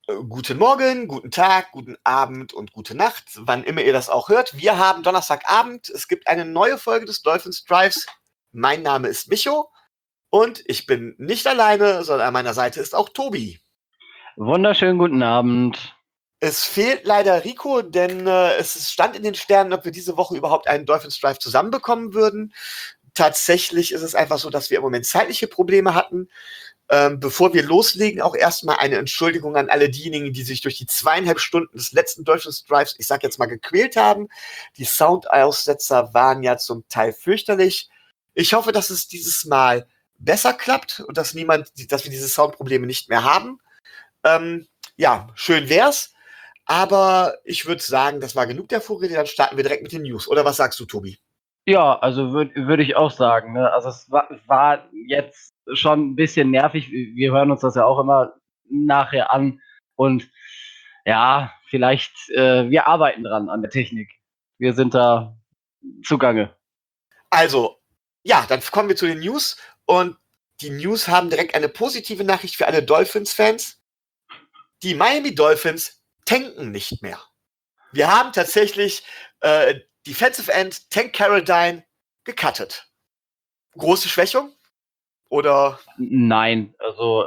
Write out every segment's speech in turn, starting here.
Guten Morgen, guten Tag, guten Abend und gute Nacht, wann immer ihr das auch hört. Wir haben Donnerstagabend. Es gibt eine neue Folge des Dolphins Drives. Mein Name ist Micho und ich bin nicht alleine, sondern an meiner Seite ist auch Tobi. Wunderschönen guten Abend. Es fehlt leider Rico, denn es stand in den Sternen, ob wir diese Woche überhaupt einen Dolphins Drive zusammenbekommen würden. Tatsächlich ist es einfach so, dass wir im Moment zeitliche Probleme hatten. Bevor wir loslegen, auch erstmal eine Entschuldigung an alle diejenigen, die sich durch die 2,5 Stunden des letzten Dolphins Drives, ich sag jetzt mal, gequält haben. Die Soundaussetzer waren ja zum Teil fürchterlich. Ich hoffe, dass es dieses Mal besser klappt und dass wir diese Soundprobleme nicht mehr haben. Ja, schön wär's. Aber ich würde sagen, das war genug der Vorrede. Dann starten wir direkt mit den News. Oder was sagst du, Tobi? Ja, also würd ich auch sagen. Ne? Also es war jetzt schon ein bisschen nervig. Wir hören uns das ja auch immer nachher an. Und ja, vielleicht, wir arbeiten dran an der Technik. Wir sind da zugange. Also, ja, dann kommen wir zu den News. Und die News haben direkt eine positive Nachricht für alle Dolphins-Fans. Die Miami Dolphins tanken nicht mehr. Wir haben tatsächlich Defensive End Tank Carradine gecuttet. Große Schwächung? Oder? Nein, also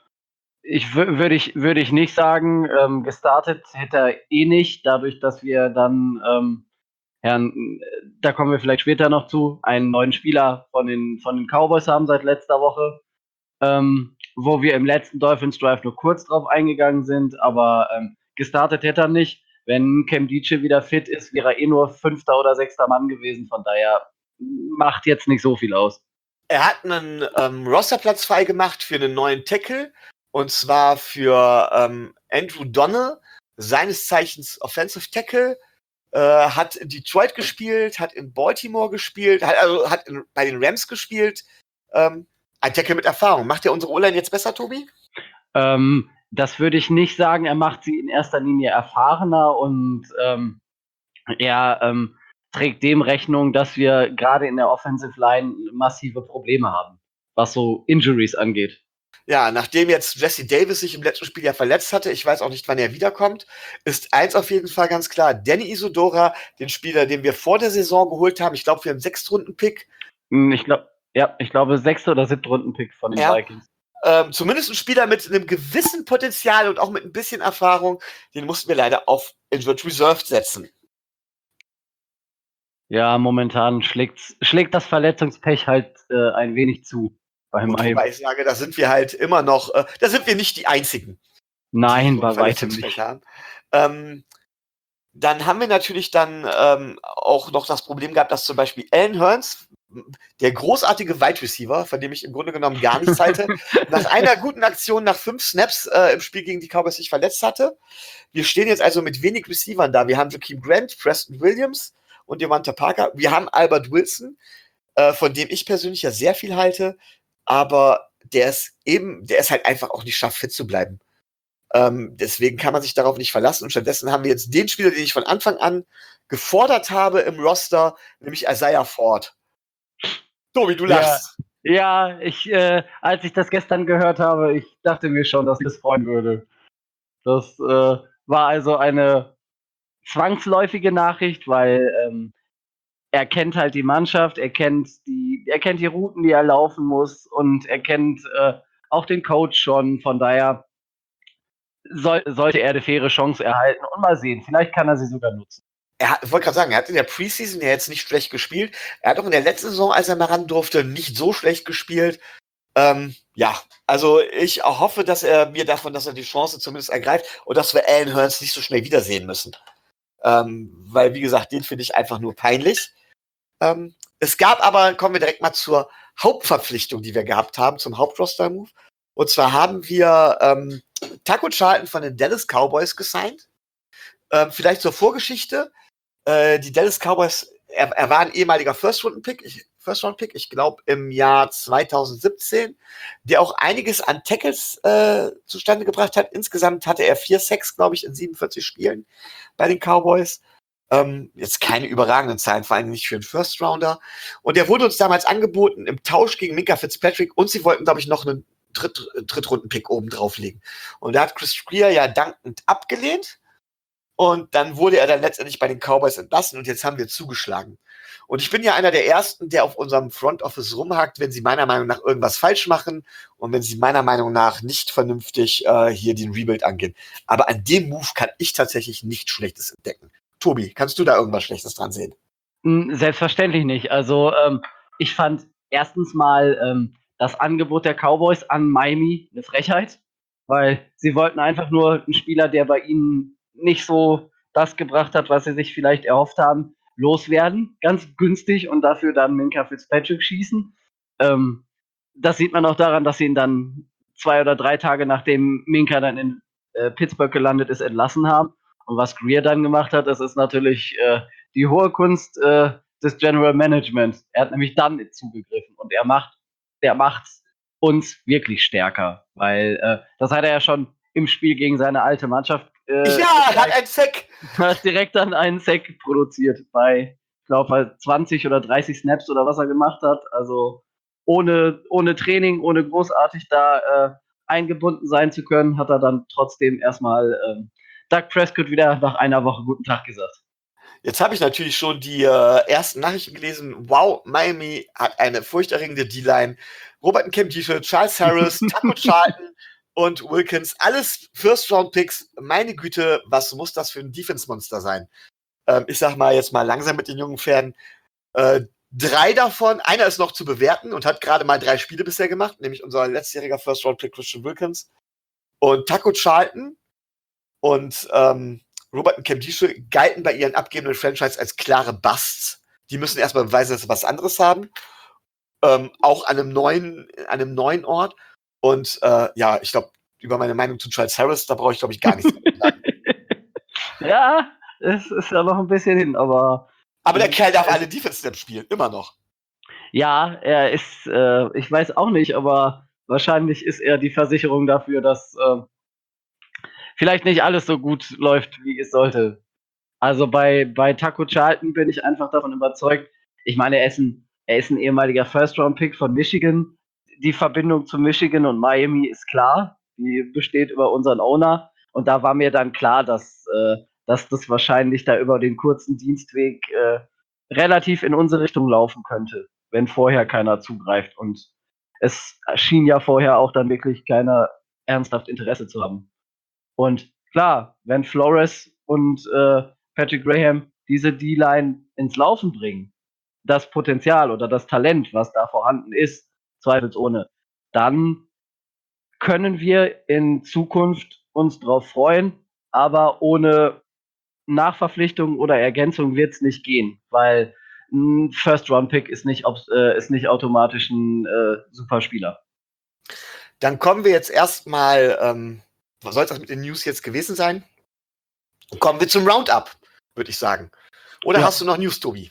würde ich nicht sagen. Gestartet hätte er eh nicht, dadurch, dass wir dann da kommen wir vielleicht später noch zu, einen neuen Spieler von den Cowboys haben seit letzter Woche, wo wir im letzten Dolphins Drive nur kurz drauf eingegangen sind, aber gestartet hätte er nicht. Wenn Cam Diche wieder fit ist, wäre er eh nur 5. oder 6. Mann gewesen, von daher macht jetzt nicht so viel aus. Er hat einen Rosterplatz frei gemacht für einen neuen Tackle, und zwar für Andrew Donne, seines Zeichens Offensive Tackle. Hat in Detroit gespielt, hat in Baltimore gespielt, hat bei den Rams gespielt. Ein Tackle mit Erfahrung. Macht er unsere O-Line jetzt besser, Tobi? Das würde ich nicht sagen. Er macht sie in erster Linie erfahrener und er trägt dem Rechnung, dass wir gerade in der Offensive Line massive Probleme haben, was so Injuries angeht. Ja, nachdem jetzt Jesse Davis sich im letzten Spiel ja verletzt hatte, ich weiß auch nicht, wann er wiederkommt, ist eins auf jeden Fall ganz klar: Danny Isidora, den Spieler, den wir vor der Saison geholt haben, ich glaube für einen 6-Runden-Pick. Ich glaube 6. oder 7. Runden-Pick von den Vikings. Zumindest ein Spieler mit einem gewissen Potenzial und auch mit ein bisschen Erfahrung, den mussten wir leider auf Injured Reserve setzen. Ja, momentan schlägt das Verletzungspech halt ein wenig zu. Wobei ich sage, da sind wir halt immer noch, da sind wir nicht die Einzigen. Nein, bei weitem nicht. Dann haben wir natürlich dann auch noch das Problem gehabt, dass zum Beispiel Allen Hurns, der großartige Wide Receiver, von dem ich im Grunde genommen gar nichts halte, nach einer guten Aktion nach 5 Snaps im Spiel gegen die Cowboys sich verletzt hatte. Wir stehen jetzt also mit wenig Receivern da. Wir haben Jakeem Grant, Preston Williams und Devonta Parker. Wir haben Albert Wilson, von dem ich persönlich ja sehr viel halte, aber der ist halt einfach auch nicht schafft, fit zu bleiben. Deswegen kann man sich darauf nicht verlassen. Und stattdessen haben wir jetzt den Spieler, den ich von Anfang an gefordert habe im Roster, nämlich Isaiah Ford. Tobi, du lachst. Ja, als ich das gestern gehört habe, ich dachte mir schon, dass das freuen würde. Das war also eine zwangsläufige Nachricht, weil er kennt halt die Mannschaft, er kennt die Routen, die er laufen muss, und er kennt auch den Coach schon. Von daher sollte er eine faire Chance erhalten und mal sehen, vielleicht kann er sie sogar nutzen. Ich wollte gerade sagen, er hat in der Preseason ja jetzt nicht schlecht gespielt. Er hat auch in der letzten Saison, als er mal ran durfte, nicht so schlecht gespielt. Ja, also ich hoffe, dass er die Chance zumindest ergreift und dass wir Allen Hurns nicht so schnell wiedersehen müssen. Weil, wie gesagt, den finde ich einfach nur peinlich. Es gab aber, kommen wir direkt mal zur Hauptverpflichtung, die wir gehabt haben, zum Hauptroster-Move. Und zwar haben wir Taco Charlton von den Dallas Cowboys gesigned. Vielleicht zur Vorgeschichte. Die Dallas Cowboys, er war ein ehemaliger First-Round-Pick, ich glaube im Jahr 2017, der auch einiges an Tackles zustande gebracht hat. Insgesamt hatte er 4 Sacks, glaube ich, in 47 Spielen bei den Cowboys. Jetzt keine überragenden Zahlen, vor allem nicht für einen First-Rounder. Und der wurde uns damals angeboten im Tausch gegen Minkah Fitzpatrick, und sie wollten, glaube ich, noch einen Drittrunden-Pick oben drauflegen. Und da hat Chris Grier ja dankend abgelehnt. Und dann wurde er dann letztendlich bei den Cowboys entlassen und jetzt haben wir zugeschlagen. Und ich bin ja einer der Ersten, der auf unserem Front Office rumhakt, wenn sie meiner Meinung nach irgendwas falsch machen und wenn sie meiner Meinung nach nicht vernünftig hier den Rebuild angehen. Aber an dem Move kann ich tatsächlich nichts Schlechtes entdecken. Tobi, kannst du da irgendwas Schlechtes dran sehen? Selbstverständlich nicht. Also ich fand erstens mal das Angebot der Cowboys an Miami eine Frechheit, weil sie wollten einfach nur einen Spieler, der bei ihnen nicht so das gebracht hat, was sie sich vielleicht erhofft haben, loswerden, ganz günstig und dafür dann Minkah Fitzpatrick schießen. Das sieht man auch daran, dass sie ihn dann 2 oder 3 Tage nachdem Minkah dann in Pittsburgh gelandet ist, entlassen haben. Und was Grier dann gemacht hat, das ist natürlich die hohe Kunst des General Managements. Er hat nämlich dann zugegriffen und der macht uns wirklich stärker, weil das hat er ja schon im Spiel gegen seine alte Mannschaft. Ja, er hat einen Sack. Hat direkt dann einen Sack produziert bei, ich glaube, 20 oder 30 Snaps oder was er gemacht hat. Also ohne Training, ohne großartig da eingebunden sein zu können, hat er dann trotzdem erstmal Doug Prescott wieder nach einer Woche guten Tag gesagt. Jetzt habe ich natürlich schon die ersten Nachrichten gelesen. Wow, Miami hat eine furchterregende D-Line. Robert Nkemdiche, Charles Harris, Taco Charlton und Wilkins, alles First-Round-Picks. Meine Güte, was muss das für ein Defense-Monster sein? Ich sag mal jetzt mal langsam mit den jungen Pferden. 3 davon, einer ist noch zu bewerten und hat gerade mal 3 Spiele bisher gemacht, nämlich unser letztjähriger First-Round-Pick Christian Wilkins und Taco Charlton und Robert Nkemdiche galten bei ihren abgebenden Franchise als klare Busts. Die müssen erstmal beweisen, dass sie was anderes haben. Auch an einem neuen Ort. Und ja, ich glaube, über meine Meinung zu Charles Harris, da brauche ich, glaube ich, gar nichts zu sagen. Ja, es ist ja noch ein bisschen hin, aber. Aber der Kerl darf alle Defense-Snaps spielen, immer noch. Ja, er ist, ich weiß auch nicht, aber wahrscheinlich ist er die Versicherung dafür, dass vielleicht nicht alles so gut läuft, wie es sollte. Also bei Taco Charlton bin ich einfach davon überzeugt. Ich meine, er ist ein ehemaliger First-Round-Pick von Michigan. Die Verbindung zu Michigan und Miami ist klar. Die besteht über unseren Owner. Und da war mir dann klar, dass das wahrscheinlich da über den kurzen Dienstweg relativ in unsere Richtung laufen könnte, wenn vorher keiner zugreift. Und es schien ja vorher auch dann wirklich keiner ernsthaft Interesse zu haben. Und klar, wenn Flores und Patrick Graham diese D-Line ins Laufen bringen, das Potenzial oder das Talent, was da vorhanden ist, zweifelsohne, dann können wir in Zukunft uns drauf freuen, aber ohne Nachverpflichtung oder Ergänzung wird es nicht gehen, weil ein First-Round-Pick ist nicht automatisch ein Superspieler. Dann kommen wir jetzt erstmal, was soll das mit den News jetzt gewesen sein? Kommen wir zum Roundup, würde ich sagen. Oder Ja. hast du noch News, Tobi?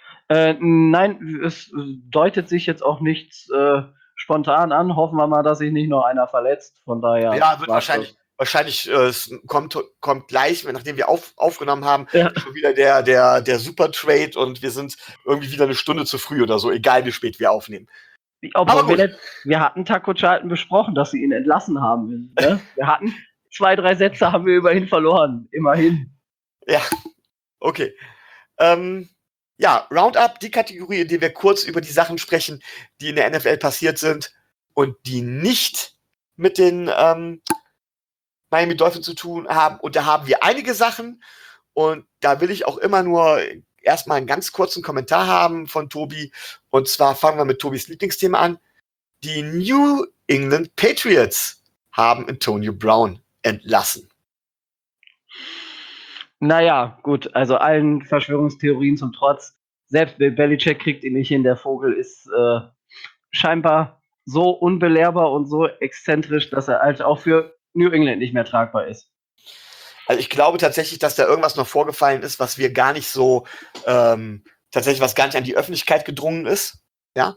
Nein, es deutet sich jetzt auch nichts spontan an. Hoffen wir mal, dass sich nicht noch einer verletzt. Von daher. Ja, wird wahrscheinlich es kommt gleich, nachdem wir aufgenommen haben, schon wieder der Super Trade und wir sind irgendwie wieder eine Stunde zu früh oder so, egal wie spät wir aufnehmen. Obwohl wir hatten Taco Charlton besprochen, dass sie ihn entlassen haben. Ne? Wir hatten 2, 3 Sätze haben wir über ihn verloren, immerhin. Ja, okay. Ja, Roundup, die Kategorie, in der wir kurz über die Sachen sprechen, die in der NFL passiert sind und die nicht mit den Miami Dolphins zu tun haben. Und da haben wir einige Sachen und da will ich auch immer nur erstmal einen ganz kurzen Kommentar haben von Tobi. Und zwar fangen wir mit Tobis Lieblingsthema an. Die New England Patriots haben Antonio Brown entlassen. Naja, gut, also allen Verschwörungstheorien zum Trotz, selbst Bill Belichick kriegt ihn nicht hin, der Vogel ist scheinbar so unbelehrbar und so exzentrisch, dass er halt auch für New England nicht mehr tragbar ist. Also ich glaube tatsächlich, dass da irgendwas noch vorgefallen ist, was wir gar nicht so, tatsächlich was gar nicht an die Öffentlichkeit gedrungen ist. Ja.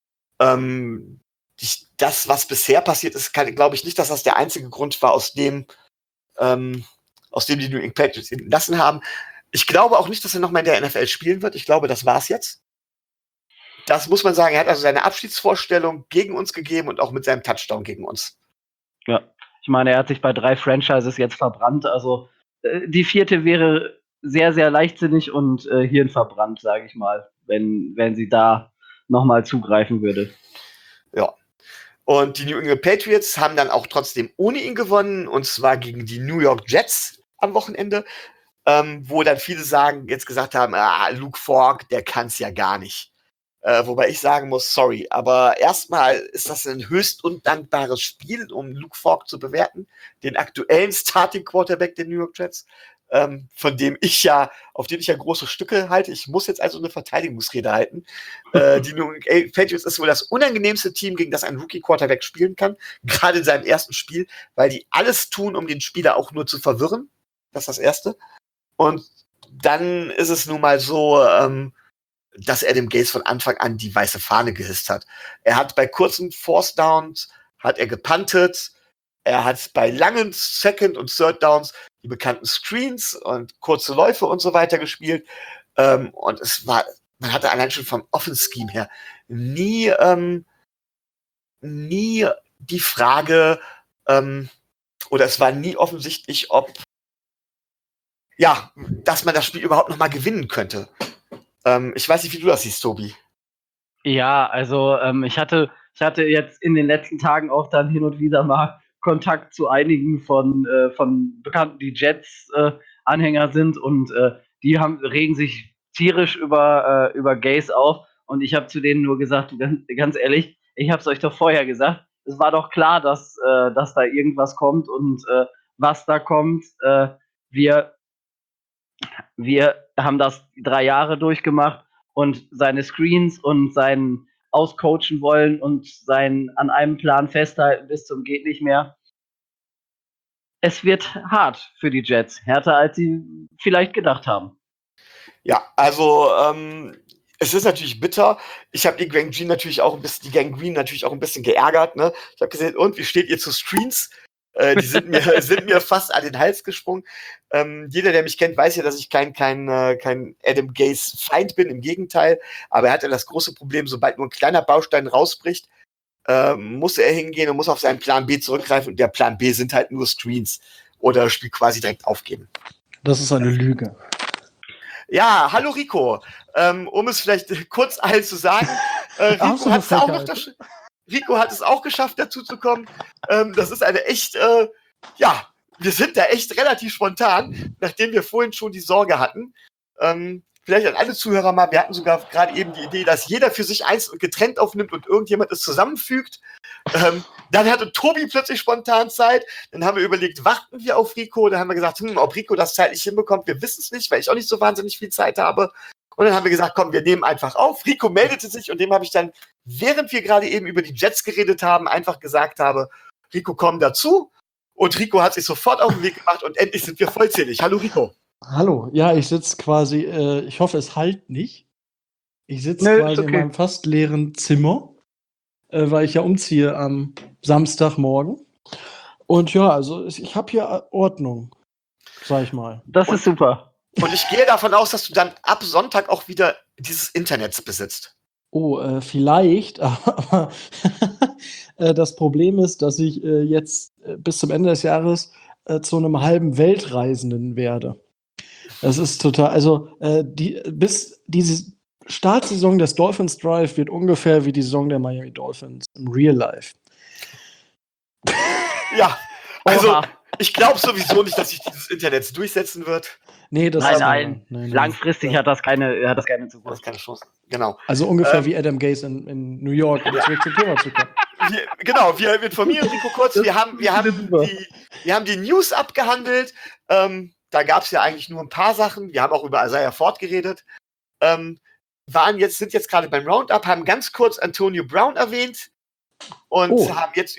Das, was bisher passiert ist, glaube ich nicht, dass das der einzige Grund war, aus dem die New England Patriots entlassen haben. Ich glaube auch nicht, dass er nochmal in der NFL spielen wird. Ich glaube, das war's jetzt. das muss man sagen, er hat also seine Abschiedsvorstellung gegen uns gegeben und auch mit seinem Touchdown gegen uns. Ja, ich meine, er hat sich bei 3 Franchises jetzt verbrannt, also die 4. wäre sehr, sehr leichtsinnig und hirnverbrannt, sage ich mal, wenn sie da nochmal zugreifen würde. Ja. Und die New England Patriots haben dann auch trotzdem ohne ihn gewonnen, und zwar gegen die New York Jets am Wochenende, wo dann viele jetzt gesagt haben, Luke Falk, der kann's ja gar nicht. Wobei ich sagen muss, sorry, aber erstmal ist das ein höchst undankbares Spiel, um Luke Falk zu bewerten, den aktuellen Starting Quarterback der New York Jets, auf den ich ja große Stücke halte. Ich muss jetzt also eine Verteidigungsrede halten. Die New England Patriots ist wohl das unangenehmste Team, gegen das ein Rookie-Quarterback spielen kann, gerade in seinem ersten Spiel, weil die alles tun, um den Spieler auch nur zu verwirren. Das ist das Erste. Und dann ist es nun mal so, dass Adam Gase von Anfang an die weiße Fahne gehisst hat. Er hat bei kurzen Fourth Downs hat er gepuntet, er hat bei langen Second- und Third Downs die bekannten Screens und kurze Läufe und so weiter gespielt. Und man hatte allein schon vom Offense-Scheme her nie die Frage, oder es war nie offensichtlich, dass man das Spiel überhaupt noch mal gewinnen könnte. Ich weiß nicht, wie du das siehst, Tobi. Ja, also ich hatte jetzt in den letzten Tagen auch dann hin und wieder mal Kontakt zu einigen von Bekannten, die Jets-Anhänger sind, und die regen sich tierisch über Gase auf, und ich habe zu denen nur gesagt, ganz ehrlich, ich habe es euch doch vorher gesagt, es war doch klar, dass da irgendwas kommt, und was da kommt, wir haben das 3 Jahre durchgemacht, und seine Screens und sein auscoachen wollen und sein an einem Plan festhalten bis zum geht nicht mehr. Es wird hart für die Jets, härter als sie vielleicht gedacht haben. Ja, also es ist natürlich bitter. Ich habe die Gang Green natürlich auch ein bisschen geärgert. Ne? Ich habe gesehen, und wie steht ihr zu Screens? Die sind mir fast an den Hals gesprungen. Jeder, der mich kennt, weiß ja, dass ich kein Adam Gase Feind bin, im Gegenteil. Aber er hat ja das große Problem, sobald nur ein kleiner Baustein rausbricht, muss er hingehen und muss auf seinen Plan B zurückgreifen. Und der Plan B sind halt nur Screens oder das Spiel quasi direkt aufgeben. Das ist eine Lüge. Ja, hallo Rico. Um es vielleicht kurz allen zu sagen, Rico hat es auch geschafft, dazu zu kommen. Das ist eine echt, wir sind da echt relativ spontan, nachdem wir vorhin schon die Sorge hatten. Vielleicht an alle Zuhörer mal, wir hatten sogar gerade eben die Idee, dass jeder für sich eins und getrennt aufnimmt und irgendjemand es zusammenfügt. Dann hatte Tobi plötzlich spontan Zeit. Dann haben wir überlegt, warten wir auf Rico? Dann haben wir gesagt, ob Rico das zeitlich hinbekommt, wir wissen es nicht, weil ich auch nicht so wahnsinnig viel Zeit habe. Und dann haben wir gesagt, komm, wir nehmen einfach auf. Rico meldete sich, und dem habe ich dann, während wir gerade eben über die Jets geredet haben, einfach gesagt habe, Rico, komm dazu. Und Rico hat sich sofort auf den Weg gemacht, und endlich sind wir vollzählig. Hallo Rico. Hallo, ja, ich sitze quasi, ich hoffe, es halt nicht. Ich sitze quasi in meinem fast leeren Zimmer, weil ich ja umziehe am Samstagmorgen. Und ja, also ich habe hier Ordnung, sag ich mal. Das ist super. Und ich gehe davon aus, dass du dann ab Sonntag auch wieder dieses Internets besitzt. Oh, vielleicht, aber das Problem ist, dass ich jetzt bis zum Ende des Jahres zu einem halben Weltreisenden werde. Das ist total, also bis diese Startsaison des Dolphins Drive wird ungefähr wie die Saison der Miami Dolphins im Real Life. Ja, also ich glaube sowieso nicht, dass sich dieses Internet durchsetzen wird. Nee, nein. Langfristig hat das keine Zukunft. Das ist keine Chance. Genau. Also ungefähr wie Adam Gase in New York, um zurück zum Thema zu kommen. Wir informieren Rico kurz. Wir haben die News abgehandelt. Da gab es ja eigentlich nur ein paar Sachen. Wir haben auch über Isaiah Ford geredet. Sind jetzt gerade beim Roundup, haben ganz kurz Antonio Brown erwähnt und haben jetzt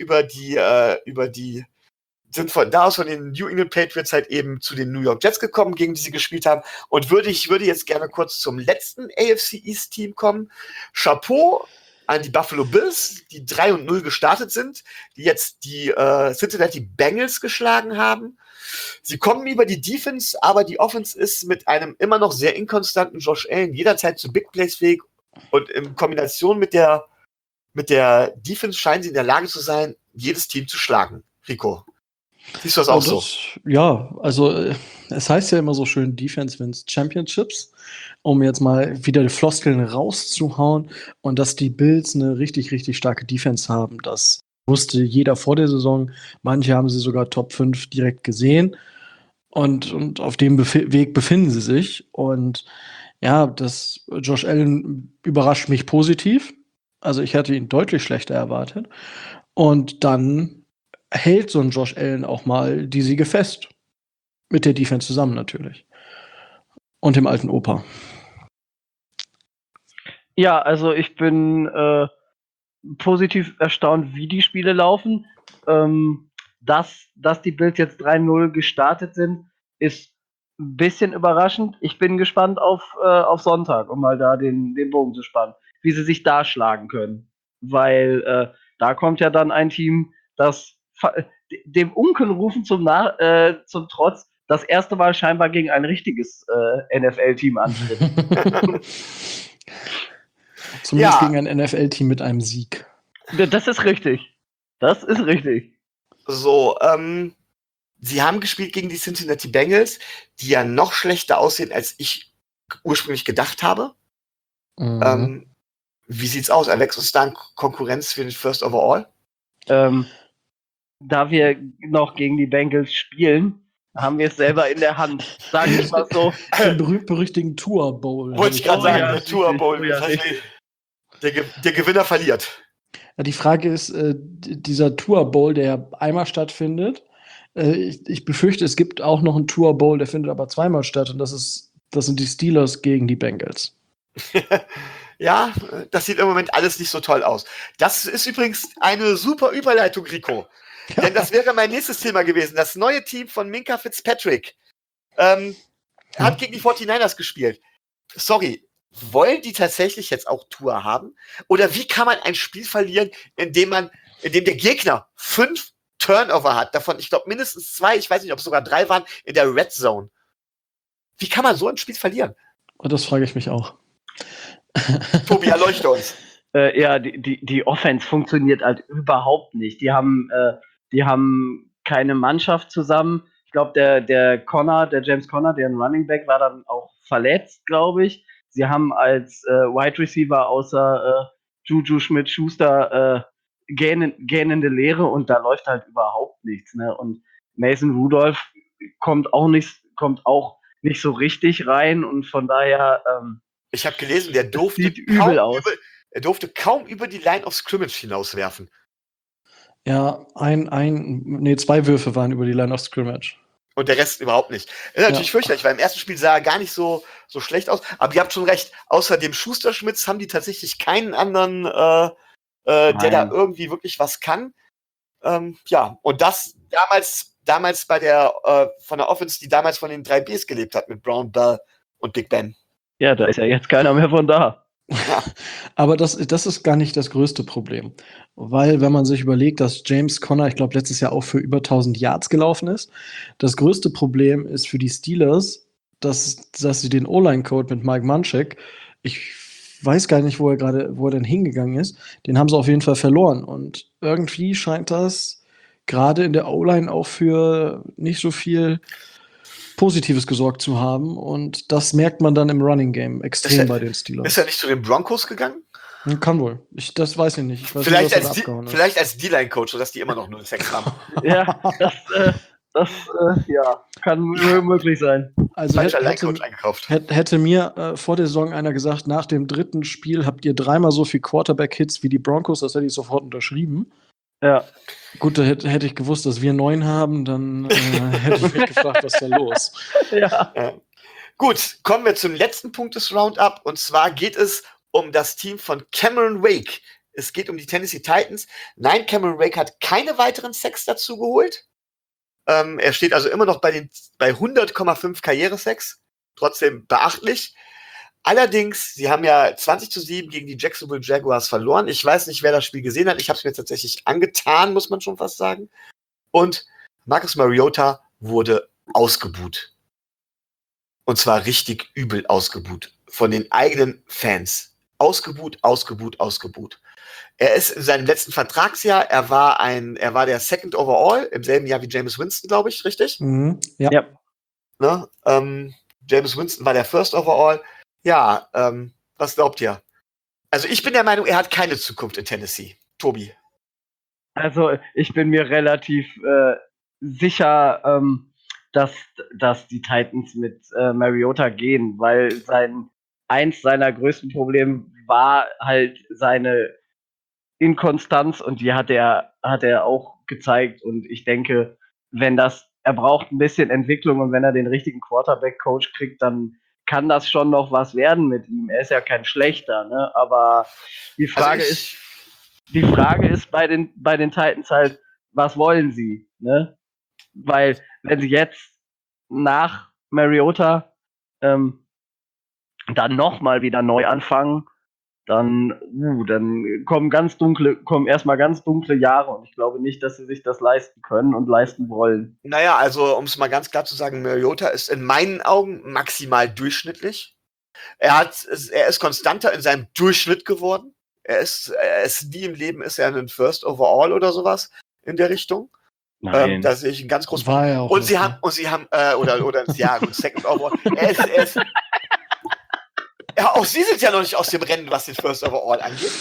sind von da aus von den New England Patriots halt eben zu den New York Jets gekommen, gegen die sie gespielt haben. Und würde jetzt gerne kurz zum letzten AFC East Team kommen. Chapeau an die Buffalo Bills, die 3-0 gestartet sind, die jetzt die Cincinnati Bengals geschlagen haben. Sie kommen über die Defense, aber die Offense ist mit einem immer noch sehr inkonstanten Josh Allen jederzeit zu Big Plays fähig Und in Kombination mit der Defense scheinen sie in der Lage zu sein, jedes Team zu schlagen. Rico, siehst du das auch so? Ja, also es heißt ja immer so schön, Defense wins Championships, um jetzt mal wieder die Floskeln rauszuhauen und dass die Bills eine richtig, richtig starke Defense haben. Das wusste jeder vor der Saison. Manche haben sie sogar Top 5 direkt gesehen und auf dem Weg befinden sie sich. Und ja, das Josh Allen überrascht mich positiv. Also ich hätte ihn deutlich schlechter erwartet. Und dann hält so ein Josh Allen auch mal die Siege fest. Mit der Defense zusammen natürlich. Und dem alten Opa. Ja, also ich bin positiv erstaunt, wie die Spiele laufen. Dass die Bills jetzt 3-0 gestartet sind, ist ein bisschen überraschend. Ich bin gespannt auf Sonntag, um mal da den Bogen zu spannen, wie sie sich da schlagen können. Weil da kommt ja dann ein Team, das dem Unkenrufen zum Trotz das erste Mal scheinbar gegen ein richtiges NFL-Team antritt. Zumindest gegen ein NFL-Team mit einem Sieg. Das ist richtig. Das ist richtig. So, sie haben gespielt gegen die Cincinnati Bengals, die ja noch schlechter aussehen, als ich ursprünglich gedacht habe. Mhm. Wie sieht's aus? Erwächst es da Konkurrenz für den First Overall? Da wir noch gegen die Bengals spielen, haben wir es selber in der Hand. Sag ich mal so. Den berühmt-berüchtigten Tour Bowl. Wollte ich gerade sagen, ja, der Tour Bowl. ja, der Gewinner verliert. Ja, die Frage ist, dieser Tour Bowl, der einmal stattfindet, ich befürchte, es gibt auch noch einen Tour Bowl, der findet aber zweimal statt und das sind die Steelers gegen die Bengals. Ja, das sieht im Moment alles nicht so toll aus. Das ist übrigens eine super Überleitung, Rico. Ja. Denn das wäre mein nächstes Thema gewesen. Das neue Team von Minkah Fitzpatrick hat gegen die 49ers gespielt. Sorry, wollen die tatsächlich jetzt auch Tour haben? Oder wie kann man ein Spiel verlieren, in dem der Gegner 5 Turnover hat? Davon, ich glaube, mindestens 2, ich weiß nicht, ob es sogar 3 waren, in der Red Zone. Wie kann man so ein Spiel verlieren? Und das frage ich mich auch. Tobi, erleuchte uns. Ja, die Offense funktioniert halt überhaupt nicht. Die haben keine Mannschaft zusammen. Ich glaube, der James Conner, der ein Running Back war, dann auch verletzt, glaube ich. Sie haben als Wide Receiver außer Juju Smith-Schuster gähnende Leere und da läuft halt überhaupt nichts. Ne? Und Mason Rudolph kommt auch nicht so richtig rein und von daher ich habe gelesen, der durfte kaum über die Line of Scrimmage hinauswerfen. Ja, 2 Würfe waren über die Line of Scrimmage. Und der Rest überhaupt nicht. Das ist natürlich fürchterlich, weil im ersten Spiel sah er gar nicht so schlecht aus. Aber ihr habt schon recht, außer dem Schuster-Schmitz haben die tatsächlich keinen anderen, der da irgendwie wirklich was kann. Ja, und das damals bei von der Offense, die damals von den 3 Bs gelebt hat, mit Brown, Bell und Big Ben. Ja, da ist ja jetzt keiner mehr von da. Ja. Aber das ist gar nicht das größte Problem. Weil, wenn man sich überlegt, dass James Conner, ich glaube, letztes Jahr auch für über 1000 Yards gelaufen ist, das größte Problem ist für die Steelers, dass sie den O-Line-Code mit Mike Munchak, ich weiß gar nicht, wo er denn hingegangen ist, den haben sie auf jeden Fall verloren. Und irgendwie scheint das gerade in der O-Line auch für nicht so viel Positives gesorgt zu haben und das merkt man dann im Running Game extrem bei den Steelers. Ist er nicht zu den Broncos gegangen? Kann wohl. Das weiß ich nicht. Ich weiß vielleicht nicht, vielleicht als D-Line-Coach, sodass die immer noch 0 Sex haben. Ja, das kann möglich sein. Also hätte mir vor der Saison einer gesagt, nach dem 3. Spiel habt ihr 3-mal so viel Quarterback-Hits wie die Broncos, das hätte ich sofort unterschrieben. Ja. Gut, da hätte ich gewusst, dass wir 9 haben, dann hätte ich mich gefragt, was ist da los? Ja. Gut, kommen wir zum letzten Punkt des Roundup. Und zwar geht es um das Team von Cameron Wake. Es geht um die Tennessee Titans. Nein, Cameron Wake hat keine weiteren Sacks dazu geholt. Er steht also immer noch bei 100,5 Karriere-Sacks. Trotzdem beachtlich. Allerdings, sie haben ja 20-7 gegen die Jacksonville Jaguars verloren. Ich weiß nicht, wer das Spiel gesehen hat. Ich habe es mir tatsächlich angetan, muss man schon fast sagen. Und Marcus Mariota wurde ausgebuht. Und zwar richtig übel ausgebuht. Von den eigenen Fans. ausgebuht. Er ist in seinem letzten Vertragsjahr, er war der Second Overall im selben Jahr wie Jameis Winston, glaube ich, richtig? Ja. Ne? Jameis Winston war der First Overall. Ja, was glaubt ihr? Also ich bin der Meinung, er hat keine Zukunft in Tennessee. Tobi. Also ich bin mir relativ sicher, dass die Titans mit Mariota gehen, weil eins seiner größten Probleme war halt seine Inkonstanz und die hat er auch gezeigt. Und ich denke, er braucht ein bisschen Entwicklung und wenn er den richtigen Quarterback-Coach kriegt, dann kann das schon noch was werden mit ihm. Er ist ja kein schlechter, ne? Aber die Frage ist bei den Titans halt, was wollen sie, ne? Weil wenn sie jetzt nach Mariota dann nochmal wieder neu anfangen, dann kommen erstmal ganz dunkle Jahre und ich glaube nicht, dass sie sich das leisten können und leisten wollen. Naja, also um es mal ganz klar zu sagen, Mariota ist in meinen Augen maximal durchschnittlich. Er ist konstanter in seinem Durchschnitt geworden. Er ist nie im Leben ist er ein First Overall oder sowas in der Richtung. Da sehe ich einen ganz großen War er auch und nicht, sie haben oder ja, gut, Second Overall. Ja, auch sie sind ja noch nicht aus dem Rennen, was den First Overall angeht.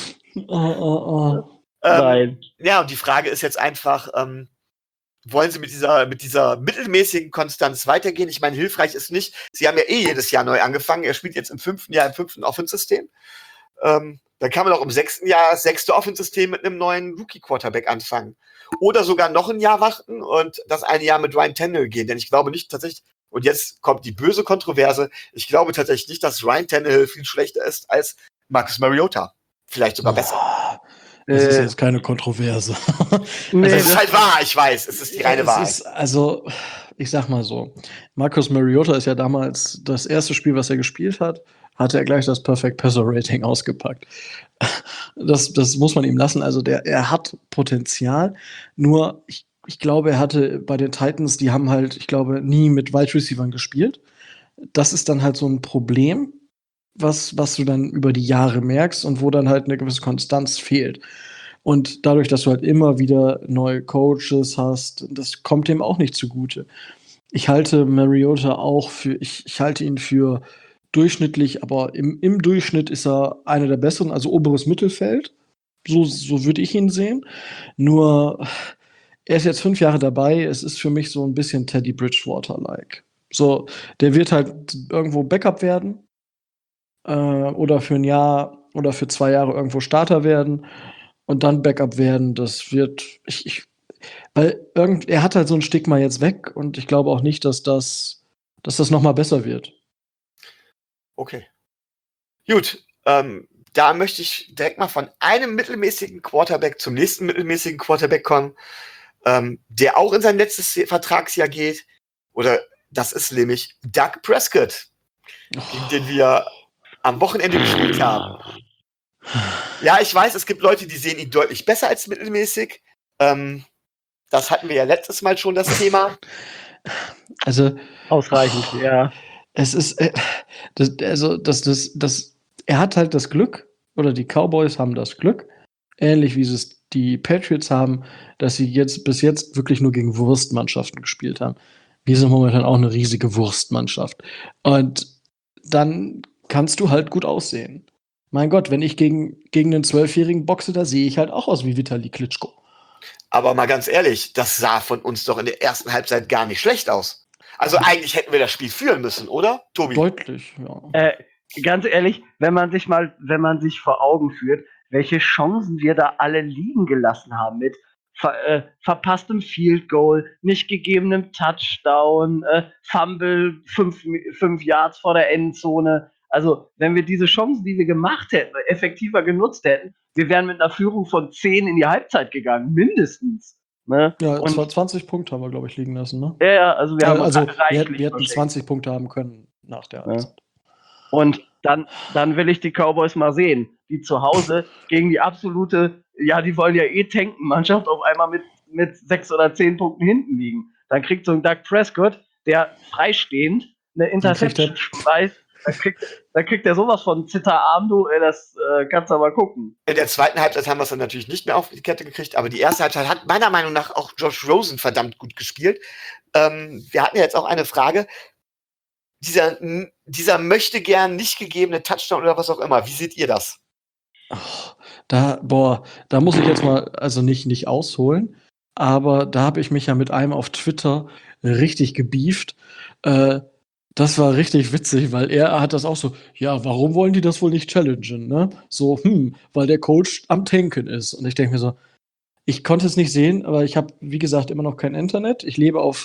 Nein. Ja, und die Frage ist jetzt einfach, wollen sie mit dieser mittelmäßigen Konstanz weitergehen? Ich meine, hilfreich ist nicht, sie haben ja jedes Jahr neu angefangen. Er spielt jetzt im 5. Jahr im 5. Offense-System. Dann kann man auch im 6. Jahr das 6. Offense-System mit einem neuen Rookie-Quarterback anfangen. Oder sogar noch ein Jahr warten und das eine Jahr mit Ryan Tannehill gehen. Denn ich glaube nicht tatsächlich, und jetzt kommt die böse Kontroverse, ich glaube tatsächlich nicht, dass Ryan Tannehill viel schlechter ist als Marcus Mariota. Vielleicht sogar besser. Das ist jetzt keine Kontroverse. Nee, Es ist halt wahr, ich weiß. Es ist die reine Wahrheit. Also, ich sag mal so, Marcus Mariota ist ja damals das erste Spiel, was er gespielt hat, hatte er gleich das Perfect Passer Rating ausgepackt. Das muss man ihm lassen. Also er hat Potenzial. Nur ich glaube, er hatte bei den Titans, die haben halt, ich glaube, nie mit Wide Receivern gespielt. Das ist dann halt so ein Problem, was du dann über die Jahre merkst und wo dann halt eine gewisse Konstanz fehlt. Und dadurch, dass du halt immer wieder neue Coaches hast, das kommt dem auch nicht zugute. Ich halte Mariota auch ich halte ihn für durchschnittlich, aber im Durchschnitt ist er einer der besseren, also oberes Mittelfeld. So würde ich ihn sehen. Nur, er ist jetzt 5 Jahre dabei. Es ist für mich so ein bisschen Teddy Bridgewater-like. So, der wird halt irgendwo Backup werden. Oder für ein Jahr oder für 2 Jahre irgendwo Starter werden und dann Backup werden. Das wird, weil er hat halt so ein Stigma jetzt weg und ich glaube auch nicht, dass das noch mal besser wird. Okay. Gut, da möchte ich direkt mal von einem mittelmäßigen Quarterback zum nächsten mittelmäßigen Quarterback kommen, der auch in sein letztes Vertragsjahr geht. Oder das ist nämlich Dak Prescott, gegen den wir am Wochenende gespielt haben. Ja, ich weiß, es gibt Leute, die sehen ihn deutlich besser als mittelmäßig. Das hatten wir ja letztes Mal schon, das Thema. Also Ausreichend, ja. es ist, er hat halt das Glück, oder die Cowboys haben das Glück, ähnlich wie es die Patriots haben, dass sie bis jetzt wirklich nur gegen Wurstmannschaften gespielt haben. Wir sind momentan auch eine riesige Wurstmannschaft. Und dann kannst du halt gut aussehen. Mein Gott, wenn ich gegen einen 12-Jährigen boxe, da sehe ich halt auch aus wie Vitali Klitschko. Aber mal ganz ehrlich, das sah von uns doch in der ersten Halbzeit gar nicht schlecht aus. Also eigentlich hätten wir das Spiel führen müssen, oder, Tobi? Deutlich, ja. Ganz ehrlich, wenn man sich vor Augen führt, welche Chancen wir da alle liegen gelassen haben mit verpasstem Field Goal, nicht gegebenem Touchdown, Fumble 5 Yards vor der Endzone. Also, wenn wir diese Chancen, die wir gemacht hätten, effektiver genutzt hätten, wir wären mit einer Führung von 10 in die Halbzeit gegangen, mindestens. Ne? Ja, Und 20 Punkte haben wir, glaube ich, liegen lassen, ne? ja, also wir haben wir hätten 20 Punkte haben können nach der Halbzeit. Ja. Und dann will ich die Cowboys mal sehen, die zu Hause gegen die absolute, ja, die wollen ja tanken, Mannschaft auf einmal mit 6 oder 10 Punkten hinten liegen. Dann kriegt so ein Dak Prescott, der freistehend eine Interception schmeißt, dann kriegt er sowas von Zitterarm, du, ey, das kannst du aber gucken. In der zweiten Halbzeit haben wir es dann natürlich nicht mehr auf die Kette gekriegt, aber die erste Halbzeit hat meiner Meinung nach auch Josh Rosen verdammt gut gespielt. Wir hatten ja jetzt auch eine Frage. Dieser möchte gern nicht gegebene Touchdown oder was auch immer. Wie seht ihr das? Da muss ich jetzt mal, also nicht ausholen, aber da habe ich mich ja mit einem auf Twitter richtig gebieft. Das war richtig witzig, weil er hat das auch so, ja, warum wollen die das wohl nicht challengen, ne? So, weil der Coach am Tanken ist. Und ich denke mir so, ich konnte es nicht sehen, aber ich habe, wie gesagt, immer noch kein Internet. Ich lebe auf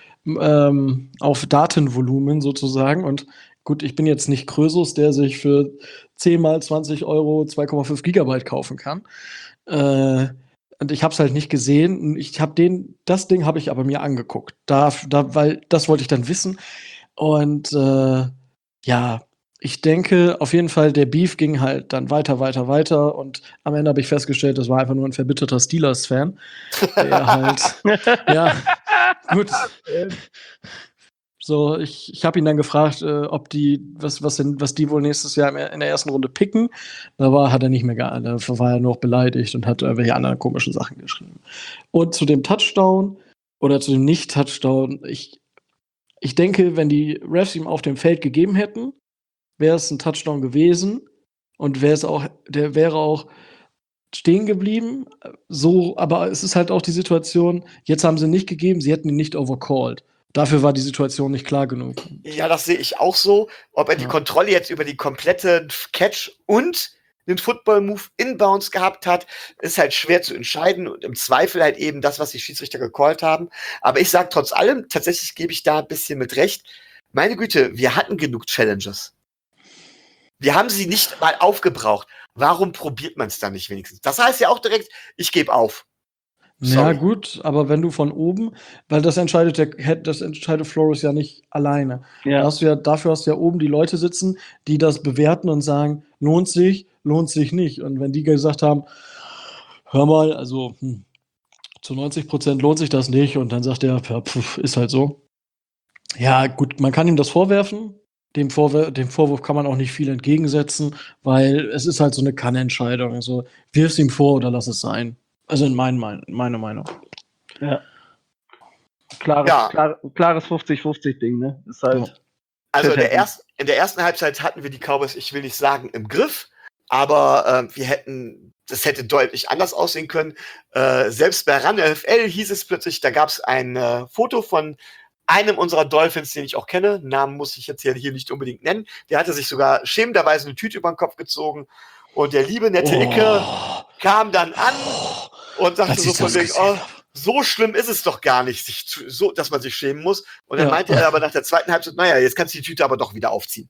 Datenvolumen sozusagen. Und gut, ich bin jetzt nicht Krösus, der sich für 10 mal 20 Euro 2,5 Gigabyte kaufen kann. Und ich habe es halt nicht gesehen. Das Ding habe ich aber mir angeguckt. Weil das wollte ich dann wissen. Und ja, ich denke auf jeden Fall, der Beef ging halt dann weiter. Und am Ende habe ich festgestellt, das war einfach nur ein verbitterter Steelers-Fan. Der halt, ja, gut. So, ich habe ihn dann gefragt, ob was die wohl nächstes Jahr in der ersten Runde picken. Hat er nicht mehr geantwortet. Da war er nur noch beleidigt und hat irgendwelche anderen komischen Sachen geschrieben. Und zu dem Touchdown oder zu dem Nicht-Touchdown, ich denke, wenn die Refs ihm auf dem Feld gegeben hätten, wäre es ein Touchdown gewesen und der wäre auch stehen geblieben. So, aber es ist halt auch die Situation, jetzt haben sie nicht gegeben, sie hätten ihn nicht overcalled. Dafür war die Situation nicht klar genug. Ja, das sehe ich auch so. Ob er die Kontrolle jetzt über die komplette Catch und den Football-Move inbounds gehabt hat, ist halt schwer zu entscheiden und im Zweifel halt eben das, was die Schiedsrichter gecallt haben. Aber ich sage trotz allem, tatsächlich gebe ich da ein bisschen mit recht. Meine Güte, wir hatten genug Challenges. Wir haben sie nicht mal aufgebraucht. Warum probiert man es dann nicht wenigstens? Das heißt ja auch direkt, ich gebe auf. Ja, gut, aber wenn du von oben, weil das entscheidet Flores ja nicht alleine. Ja. Dafür hast du ja oben die Leute sitzen, die das bewerten und sagen, lohnt sich nicht. Und wenn die gesagt haben, hör mal, also zu 90% lohnt sich das nicht, und dann sagt er, ja, ist halt so. Ja, gut, man kann ihm das vorwerfen. Dem Vorwurf kann man auch nicht viel entgegensetzen, weil es ist halt so eine Kann-Entscheidung. Also wirf's ihm vor oder lass es sein. Also in meine Meinung. Ja. Klares 50-50-Ding, ne? Ist halt. Ja. Also in der ersten Halbzeit hatten wir die Cowboys, ich will nicht sagen, im Griff, aber das hätte deutlich anders aussehen können. Selbst bei RAN NFL hieß es plötzlich, da gab es ein Foto von einem unserer Dolphins, den ich auch kenne. Namen muss ich jetzt hier nicht unbedingt nennen. Der hatte sich sogar schämenderweise eine Tüte über den Kopf gezogen. Und der liebe, nette Icke kam dann an und sagte so von wegen, so schlimm ist es doch gar nicht, dass man sich schämen muss. Und dann meinte er aber nach der zweiten Halbzeit, naja, jetzt kannst du die Tüte aber doch wieder aufziehen.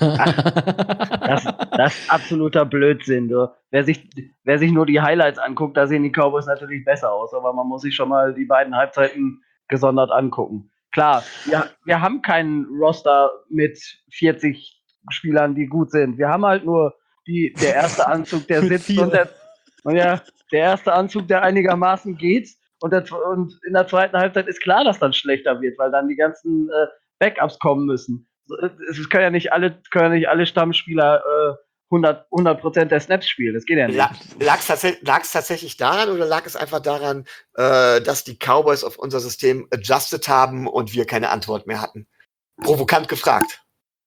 Das ist absoluter Blödsinn. Du. Wer sich nur die Highlights anguckt, da sehen die Cowboys natürlich besser aus. Aber man muss sich schon mal die beiden Halbzeiten gesondert angucken. Klar, wir haben keinen Roster mit 40 Spielern, die gut sind. Wir haben halt nur der erste Anzug, der sitzt der erste Anzug, der einigermaßen geht. Und in der zweiten Halbzeit ist klar, dass dann schlechter wird, weil dann die ganzen Backups kommen müssen. Es können ja nicht alle Stammspieler 100% der Snaps spielen. Das geht ja nicht. Lag es tatsächlich daran oder lag es einfach daran, dass die Cowboys auf unser System adjusted haben und wir keine Antwort mehr hatten? Provokant gefragt.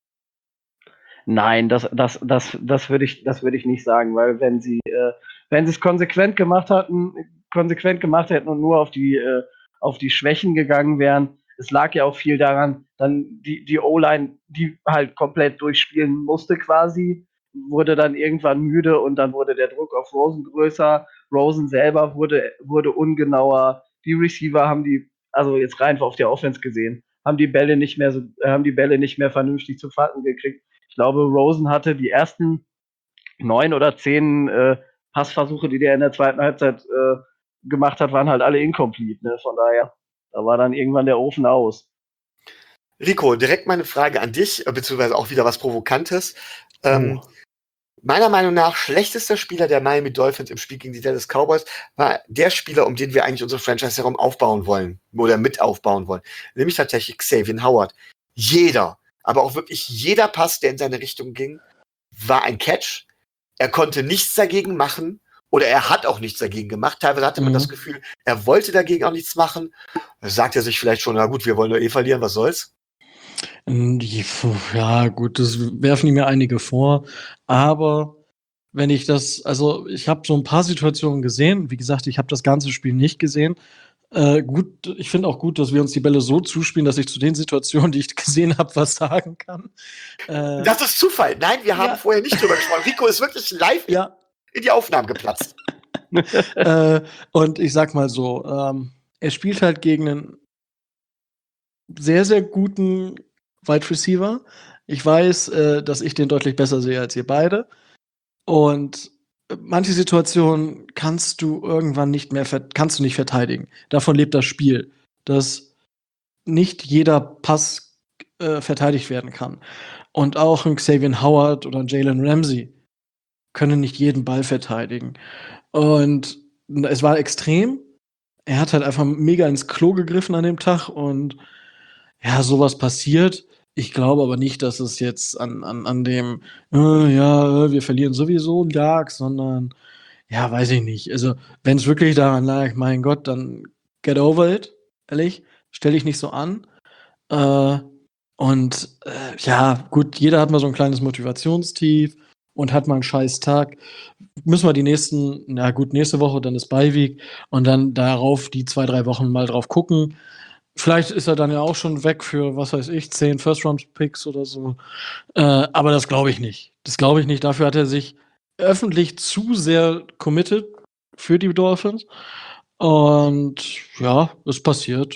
Nein, das würde ich nicht sagen, weil wenn sie es konsequent gemacht hätten und nur auf die Schwächen gegangen wären, es lag ja auch viel daran, dann die O-Line, die halt komplett durchspielen musste quasi, wurde dann irgendwann müde und dann wurde der Druck auf Rosen größer. Rosen selber wurde ungenauer. Die Receiver also jetzt rein auf der Offense gesehen, haben die Bälle nicht mehr vernünftig zu fassen gekriegt. Ich glaube, Rosen hatte die ersten 9 oder 10 Passversuche, die der in der zweiten Halbzeit gemacht hat, waren halt alle incomplete. Ne? Von daher, da war dann irgendwann der Ofen aus. Rico, direkt meine Frage an dich, beziehungsweise auch wieder was Provokantes. Meiner Meinung nach schlechtester Spieler der Miami Dolphins im Spiel gegen die Dallas Cowboys war der Spieler, um den wir eigentlich unsere Franchise herum aufbauen wollen oder mit aufbauen wollen. Nämlich tatsächlich Xavier Howard. Jeder aber auch wirklich jeder Pass, der in seine Richtung ging, war ein Catch. Er konnte nichts dagegen machen oder er hat auch nichts dagegen gemacht. Teilweise hatte man das Gefühl, er wollte dagegen auch nichts machen. Da sagt er sich vielleicht schon, na gut, wir wollen doch verlieren, was soll's? Ja, gut, das werfen die mir einige vor. Aber wenn ich das, also ich habe so ein paar Situationen gesehen. Wie gesagt, ich habe das ganze Spiel nicht gesehen. Gut, ich finde auch gut, dass wir uns die Bälle so zuspielen, dass ich zu den Situationen, die ich gesehen habe, was sagen kann. Das ist Zufall. Nein, wir haben vorher nicht drüber gesprochen. Rico ist wirklich live in die Aufnahmen geplatzt. Und ich sag mal so, er spielt halt gegen einen sehr, sehr guten Wide Receiver. Ich weiß, dass ich den deutlich besser sehe als ihr beide. Und manche Situationen kannst du irgendwann nicht verteidigen. Davon lebt das Spiel, dass nicht jeder Pass verteidigt werden kann. Und auch ein Xavier Howard oder ein Jalen Ramsey können nicht jeden Ball verteidigen. Und es war extrem. Er hat halt einfach mega ins Klo gegriffen an dem Tag und ja, sowas passiert. Ich glaube aber nicht, dass es jetzt an dem, wir verlieren sowieso lag, sondern, ja, weiß ich nicht. Also, wenn es wirklich daran lag, mein Gott, dann get over it, ehrlich. Stell dich nicht so an. Ja, gut, jeder hat mal so ein kleines Motivationstief und hat mal einen scheiß Tag. Müssen wir nächste Woche, dann ist Bye-Week und dann darauf die 2, 3 Wochen mal drauf gucken. Vielleicht ist er dann ja auch schon weg für, was weiß ich, 10 First-Round-Picks oder so. Aber das glaube ich nicht. Das glaube ich nicht. Dafür hat er sich öffentlich zu sehr committed für die Dolphins. Und ja, es passiert.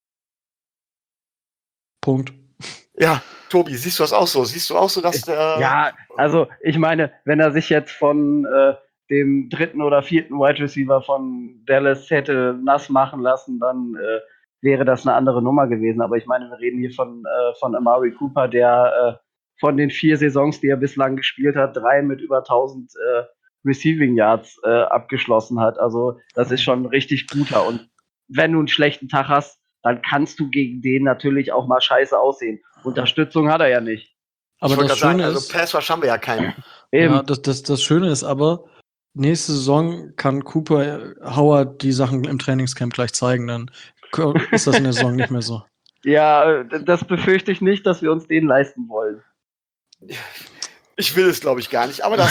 Punkt. Ja, Tobi, siehst du das auch so? Siehst du auch so, dass Ja, also ich meine, wenn er sich jetzt von dem 3. oder 4. Wide Receiver von Dallas hätte nass machen lassen, dann wäre das eine andere Nummer gewesen. Aber ich meine, wir reden hier von Amari Cooper, der von den 4 Saisons, die er bislang gespielt hat, 3 mit über 1000 Receiving Yards abgeschlossen hat. Also das ist schon ein richtig guter. Und wenn du einen schlechten Tag hast, dann kannst du gegen den natürlich auch mal scheiße aussehen. Unterstützung hat er ja nicht. Aber das Schöne ist, also Pass-Rush haben wir ja keinen. Ja, das Schöne ist aber, nächste Saison kann Cooper Howard die Sachen im Trainingscamp gleich zeigen, dann ist das in der Saison nicht mehr so. Ja, das befürchte ich nicht, dass wir uns den leisten wollen. Ich will es, glaube ich, gar nicht, aber das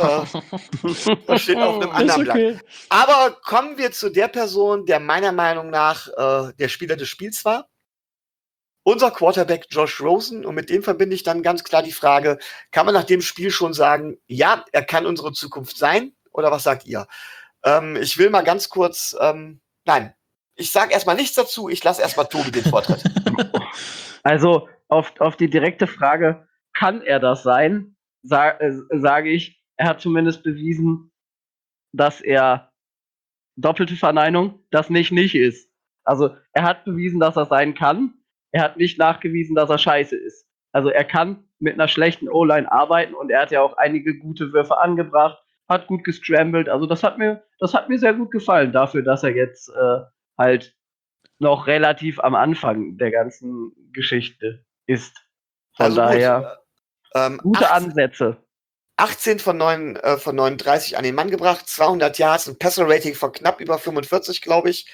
steht auf einem anderen Blatt. Aber kommen wir zu der Person, der meiner Meinung nach der Spieler des Spiels war. Unser Quarterback Josh Rosen. Und mit dem verbinde ich dann ganz klar die Frage, kann man nach dem Spiel schon sagen, ja, er kann unsere Zukunft sein? Oder was sagt ihr? Ich will mal ganz kurz, nein, ich sage erstmal nichts dazu, ich lasse erstmal Tobi den Vortritt. Also auf die direkte Frage, kann er das sein, sage ich, er hat zumindest bewiesen, dass er doppelte Verneinung, das nicht ist. Also er hat bewiesen, dass er sein kann, er hat nicht nachgewiesen, dass er scheiße ist. Also er kann mit einer schlechten O-Line arbeiten und er hat ja auch einige gute Würfe angebracht, hat gut gescrambled, also das hat mir sehr gut gefallen, dafür, dass er jetzt halt noch relativ am Anfang der ganzen Geschichte ist. Von also daher gute 18, Ansätze. 18 von 39 an den Mann gebracht, 200 Yards, ein Passer-Rating von knapp über 45, glaube ich.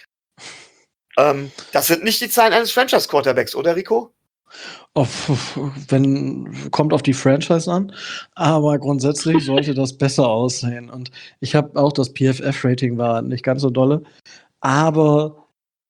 Das sind nicht die Zahlen eines Franchise-Quarterbacks, oder Rico? Kommt auf die Franchise an, aber grundsätzlich sollte das besser aussehen. Und ich habe auch das PFF-Rating war nicht ganz so dolle, aber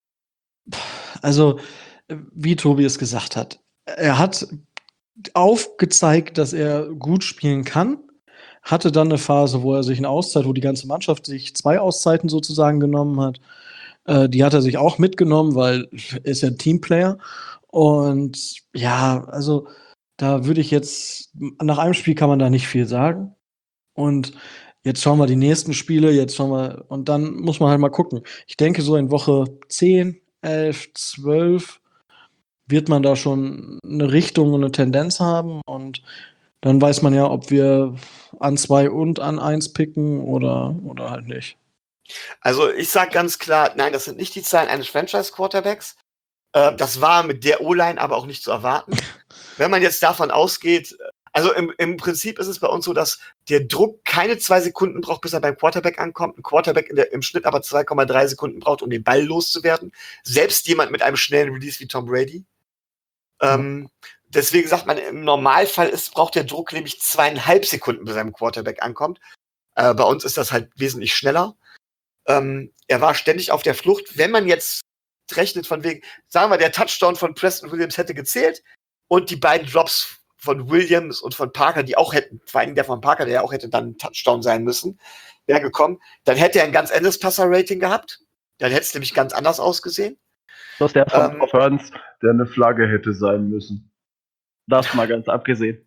also wie Tobi es gesagt hat, er hat aufgezeigt, dass er gut spielen kann, hatte dann eine Phase, wo er sich eine Auszeit, wo die ganze Mannschaft sich 2 Auszeiten sozusagen genommen hat. Die hat er sich auch mitgenommen, weil er ist ja ein Teamplayer. Und ja, also da würde ich jetzt, nach einem Spiel kann man da nicht viel sagen. Und jetzt schauen wir die nächsten Spiele, und dann muss man halt mal gucken. Ich denke, so in Woche 10, 11, 12 wird man da schon eine Richtung und eine Tendenz haben. Und dann weiß man ja, ob wir an 2 und an 1 picken oder halt nicht. Also ich sage ganz klar, nein, das sind nicht die Zahlen eines Franchise-Quarterbacks. Das war mit der O-Line aber auch nicht zu erwarten. Wenn man jetzt davon ausgeht, also im Prinzip ist es bei uns so, dass der Druck keine 2 Sekunden braucht, bis er beim Quarterback ankommt. Ein Quarterback im Schnitt aber 2,3 Sekunden braucht, um den Ball loszuwerden. Selbst jemand mit einem schnellen Release wie Tom Brady. Deswegen sagt man, im Normalfall braucht der Druck nämlich 2,5 Sekunden, bis er beim Quarterback ankommt. Bei uns ist das halt wesentlich schneller. Er war ständig auf der Flucht. Wenn man jetzt rechnet von wegen, sagen wir, der Touchdown von Preston Williams hätte gezählt und die beiden Drops von Williams und von Parker, die auch hätten, vor allem der von Parker, der auch hätte dann ein Touchdown sein müssen, wäre gekommen, dann hätte er ein ganz anderes Passer-Rating gehabt. Dann hätte es nämlich ganz anders ausgesehen. Das ist der von Burns, der eine Flagge hätte sein müssen. Das mal ganz abgesehen.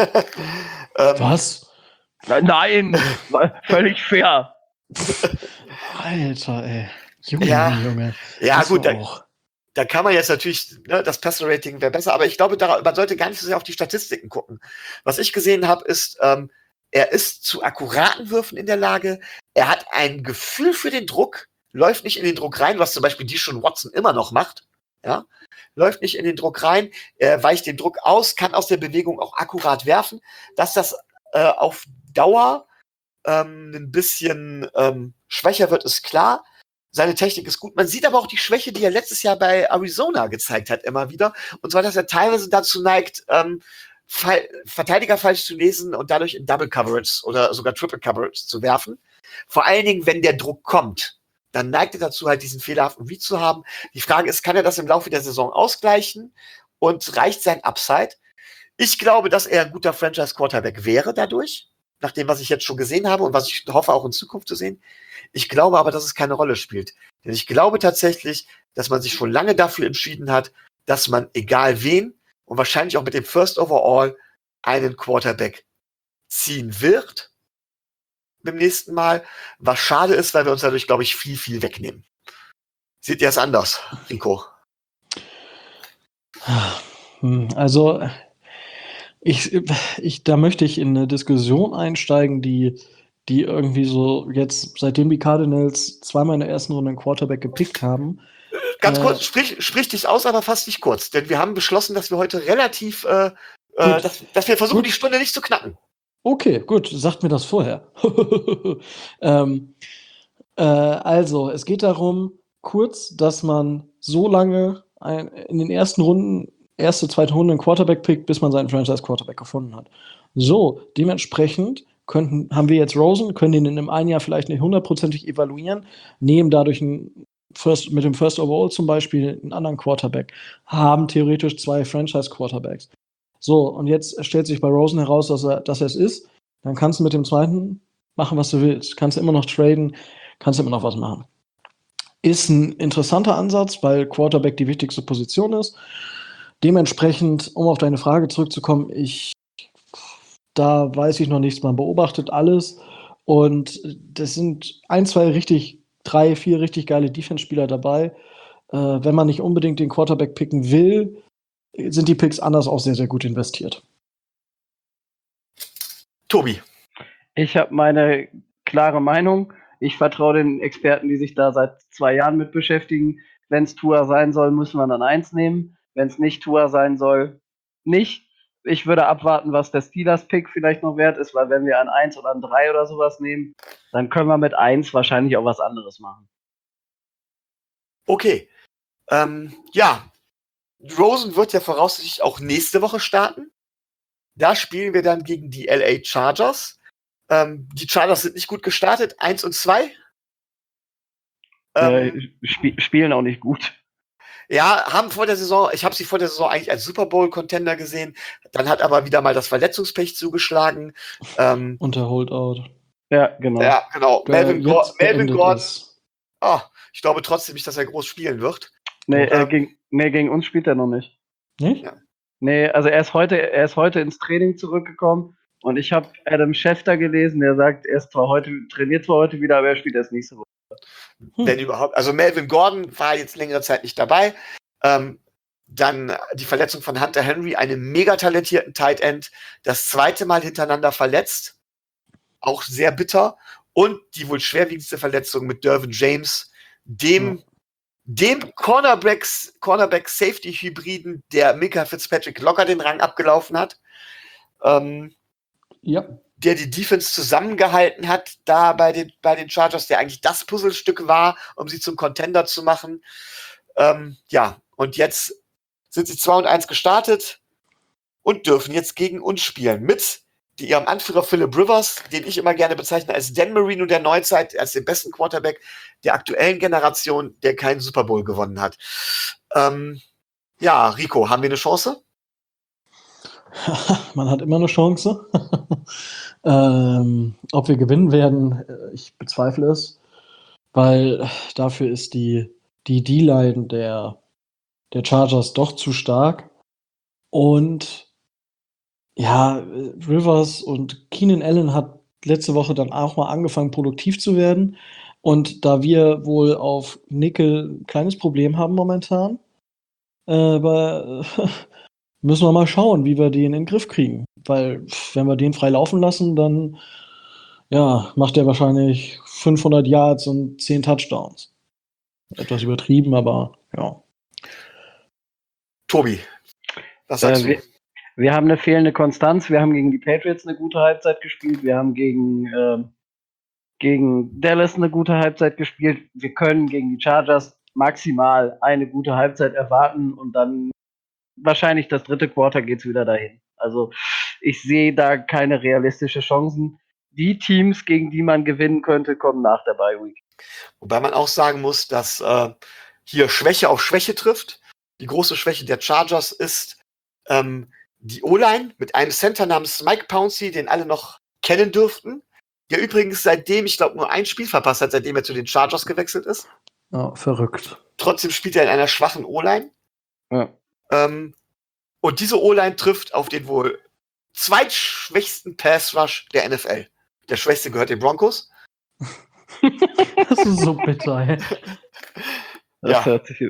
Was? Nein, völlig fair. Alter, ey. Junge, Ja. Junge. Ja, Das gut, war auch. da kann man jetzt natürlich, ne, das Passer-Rating wäre besser, aber ich glaube, man sollte gar nicht so sehr auf die Statistiken gucken. Was ich gesehen habe, ist, er ist zu akkuraten Würfen in der Lage, er hat ein Gefühl für den Druck, läuft nicht in den Druck rein, was zum Beispiel Deshaun Watson immer noch macht, ja, läuft nicht in den Druck rein, er weicht den Druck aus, kann aus der Bewegung auch akkurat werfen, dass das auf Dauer ein bisschen schwächer wird, ist klar. Seine Technik ist gut. Man sieht aber auch die Schwäche, die er letztes Jahr bei Arizona gezeigt hat, immer wieder. Und zwar, dass er teilweise dazu neigt, Verteidiger falsch zu lesen und dadurch in Double Coverage oder sogar Triple Coverage zu werfen. Vor allen Dingen, wenn der Druck kommt, dann neigt er dazu, halt diesen fehlerhaften Read zu haben. Die Frage ist, kann er das im Laufe der Saison ausgleichen und reicht sein Upside? Ich glaube, dass er ein guter Franchise-Quarterback wäre dadurch, nach dem, was ich jetzt schon gesehen habe und was ich hoffe, auch in Zukunft zu sehen. Ich glaube aber, dass es keine Rolle spielt. Denn ich glaube tatsächlich, dass man sich schon lange dafür entschieden hat, dass man, egal wen, und wahrscheinlich auch mit dem First Overall, einen Quarterback ziehen wird beim nächsten Mal. Was schade ist, weil wir uns dadurch, glaube ich, viel, viel wegnehmen. Seht ihr es anders, Rico? Also, da möchte ich in eine Diskussion einsteigen, die irgendwie so jetzt, seitdem die Cardinals zweimal in der ersten Runde einen Quarterback gepickt haben. Ganz kurz, sprich dich aus, aber fast nicht kurz. Denn wir haben beschlossen, dass wir heute relativ, dass wir versuchen, die Stunde nicht zu knacken. Okay, gut, sagt mir das vorher. Also, es geht darum, kurz, dass man so lange in den ersten Runden, erste, zweite Runde einen Quarterback pickt, bis man seinen Franchise-Quarterback gefunden hat. So, dementsprechend haben wir jetzt Rosen, können ihn in einem einen Jahr vielleicht nicht hundertprozentig evaluieren, nehmen dadurch mit dem First Overall zum Beispiel einen anderen Quarterback, haben theoretisch 2 Franchise-Quarterbacks. So, und jetzt stellt sich bei Rosen heraus, dass er es ist. Dann kannst du mit dem zweiten machen, was du willst. Kannst du immer noch traden, kannst du immer noch was machen. Ist ein interessanter Ansatz, weil Quarterback die wichtigste Position ist. Dementsprechend, um auf deine Frage zurückzukommen, da weiß ich noch nichts. Man beobachtet alles und das sind 3, 4 richtig geile Defense-Spieler dabei. Wenn man nicht unbedingt den Quarterback picken will, sind die Picks anders auch sehr, sehr gut investiert. Tobi. Ich habe meine klare Meinung. Ich vertraue den Experten, die sich da seit 2 Jahren mit beschäftigen. Wenn es Tua sein soll, müssen wir dann 1 nehmen. Wenn es nicht Tua sein soll, nicht. Ich würde abwarten, was der Steelers-Pick vielleicht noch wert ist, weil wenn wir an 1 oder an 3 oder sowas nehmen, dann können wir mit 1 wahrscheinlich auch was anderes machen. Okay. Ja, Rosen wird ja voraussichtlich auch nächste Woche starten. Da spielen wir dann gegen die LA Chargers. Die Chargers sind nicht gut gestartet, 1 und 2. Spielen auch nicht gut. Ja, ich habe sie vor der Saison eigentlich als Super Bowl-Contender gesehen. Dann hat aber wieder mal das Verletzungspech zugeschlagen. Und der Holdout. Ja, genau. Ja, genau. Melvin Gordon. Oh, ich glaube trotzdem nicht, dass er groß spielen wird. Gegen uns spielt er noch nicht. Nicht? Ja. Nee, also er ist heute ins Training zurückgekommen und ich habe Adam Schefter gelesen, der sagt, trainiert zwar heute wieder, aber er spielt erst nächste Woche. Wenn überhaupt. Also Melvin Gordon war jetzt längere Zeit nicht dabei. Dann die Verletzung von Hunter Henry, einem mega talentierten Tight End, das 2. Mal hintereinander verletzt. Auch sehr bitter. Und die wohl schwerwiegendste Verletzung mit Derwin James, dem dem Cornerback-Safety-Hybriden, der Micah Fitzpatrick locker den Rang abgelaufen hat. Ja. Der die Defense zusammengehalten hat, da bei den Chargers, der eigentlich das Puzzlestück war, um sie zum Contender zu machen. Und jetzt sind sie 2-1 gestartet und dürfen jetzt gegen uns spielen. Mit ihrem Anführer Philip Rivers, den ich immer gerne bezeichne als Dan Marino der Neuzeit, als den besten Quarterback der aktuellen Generation, der keinen Super Bowl gewonnen hat. Rico, haben wir eine Chance? Man hat immer eine Chance. Ob wir gewinnen werden, ich bezweifle es, weil dafür ist die D-Line der Chargers doch zu stark. Und ja, Rivers und Keenan Allen hat letzte Woche dann auch mal angefangen, produktiv zu werden. Und da wir wohl auf Nickel ein kleines Problem haben momentan, aber müssen wir mal schauen, wie wir den in den Griff kriegen. Weil, wenn wir den frei laufen lassen, dann macht er wahrscheinlich 500 Yards und 10 Touchdowns. Etwas übertrieben, aber ja. Tobi, was sagst du? Wir haben eine fehlende Konstanz. Wir haben gegen die Patriots eine gute Halbzeit gespielt. Wir haben gegen Dallas eine gute Halbzeit gespielt. Wir können gegen die Chargers maximal eine gute Halbzeit erwarten und dann wahrscheinlich das dritte Quarter geht's wieder dahin. Also ich sehe da keine realistischen Chancen. Die Teams, gegen die man gewinnen könnte, kommen nach der Bye Week. Wobei man auch sagen muss, dass hier Schwäche auf Schwäche trifft. Die große Schwäche der Chargers ist die O-Line mit einem Center namens Mike Pouncey, den alle noch kennen dürften. Der übrigens seitdem, ich glaube, nur ein Spiel verpasst hat, seitdem er zu den Chargers gewechselt ist. Ja, verrückt. Trotzdem spielt er in einer schwachen O-Line. Ja. Und diese O-Line trifft auf den wohl zweitschwächsten Pass-Rush der NFL. Der schwächste gehört den Broncos. Das ist so bitter, ey. Das hört sich